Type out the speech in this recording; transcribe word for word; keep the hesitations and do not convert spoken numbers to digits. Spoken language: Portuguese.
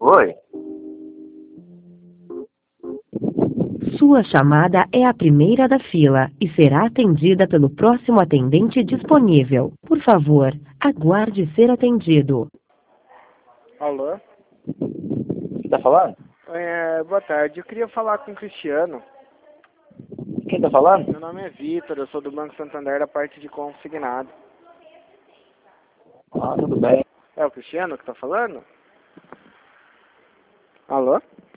Oi? Sua chamada é a primeira da fila e será atendida pelo próximo atendente disponível. Por favor, aguarde ser atendido. Alô? Você tá falando? É, boa tarde, eu queria falar com o Cristiano. Quem tá falando? Meu nome é Vitor, eu sou do Banco Santander da parte de consignado. Ah, tudo bem. É o Cristiano que tá falando? Alô?